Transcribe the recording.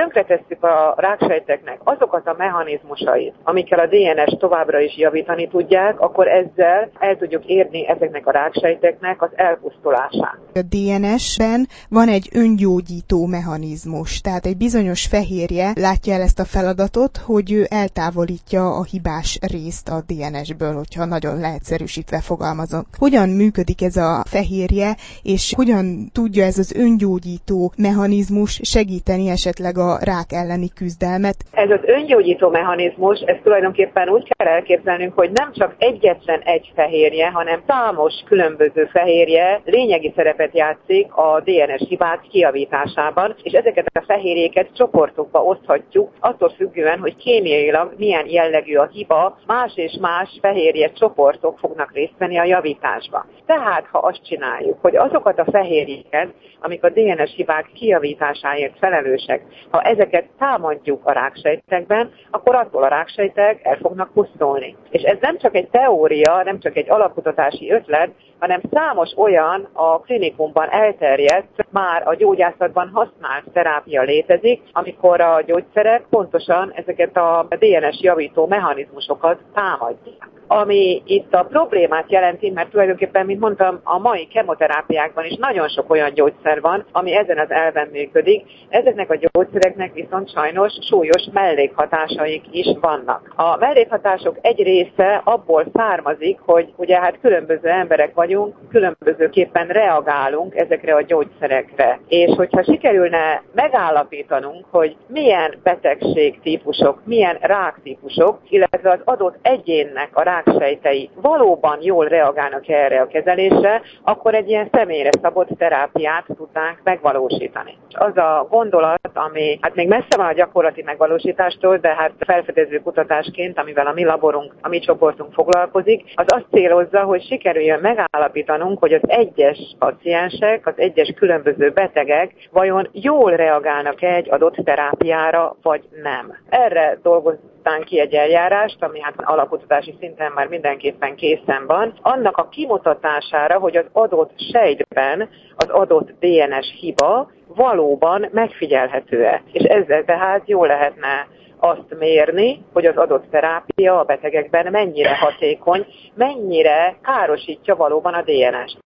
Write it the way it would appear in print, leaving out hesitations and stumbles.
tönkretesszük a ráksejteknek azokat a mechanizmusait, amikkel a DNS továbbra is javítani tudják, akkor ezzel el tudjuk érni ezeknek a ráksejteknek az elpusztulását. A DNS-ben van egy öngyógyító mechanizmus, tehát egy bizonyos fehérje látja el ezt a feladatot, hogy ő eltávolítja a hibás részt a DNS-ből, hogyha nagyon leegyszerűsítve fogalmazok. Hogyan működik ez a fehérje, és hogyan tudja ez az öngyógyító mechanizmus segíteni esetleg a rák elleni küzdelmet? Ez az öngyógyító mechanizmus, ez tulajdonképpen úgy kell elképzelnünk, hogy nem csak egyetlen egy fehérje, hanem számos különböző fehérje lényegi szerepet játszik a DNS hibák kijavításában, és ezeket a fehérjéket csoportokba oszthatjuk, attól függően, hogy kémiailag milyen jellegű a hiba, más és más fehérje csoportok fognak részt venni a javításba. Tehát, ha azt csináljuk, hogy azokat a fehérjéket, amik a DNS hibák kijavításáért felelősek, ha ezeket támadjuk a ráksejtekben, akkor attól a ráksejtek el fognak pusztulni. És ez nem csak egy teória, nem csak egy alapkutatási ötlet, hanem számos olyan a klinikumban elterjedt, már a gyógyászatban használt terápia létezik, amikor a gyógyszerek pontosan ezeket a DNS javító mechanizmusokat támadják. Ami itt a problémát jelenti, mert tulajdonképpen, mint mondtam, a mai kemoterápiákban is nagyon sok olyan gyógyszer van, ami ezen az elven működik. Ezeknek a gyógyszereknek viszont sajnos súlyos mellékhatásaik is vannak. A mellékhatások egy része abból származik, hogy ugye hát különböző emberek vagyunk, különbözőképpen reagálunk ezekre a gyógyszerekre. És hogyha sikerülne megállapítanunk, hogy milyen betegségtípusok, milyen ráktípusok, illetve az adott egyénnek a ráksejtei valóban jól reagálnak erre a kezelésre, akkor egy ilyen személyre szabott terápiát tudnánk megvalósítani. Az a gondolat, ami hát még messze van a gyakorlati megvalósítástól, de hát felfedező kutatásként, amivel a mi laborunk, a mi csoportunk foglalkozik, az azt célozza, hogy sikerüljön megállapítanunk, hogy az egyes paciensek, az egyes különböző betegek vajon jól reagálnak egy adott terápiára, vagy nem. Erre dolgoztánk ki egy eljárást, ami hát alapkutatási szinten már mindenképpen készen van, annak a kimutatására, hogy az adott sejtben az adott DNS hiba valóban megfigyelhető-e. És ezzel tehát jól lehetne azt mérni, hogy az adott terápia a betegekben mennyire hatékony, mennyire károsítja valóban a DNS-t.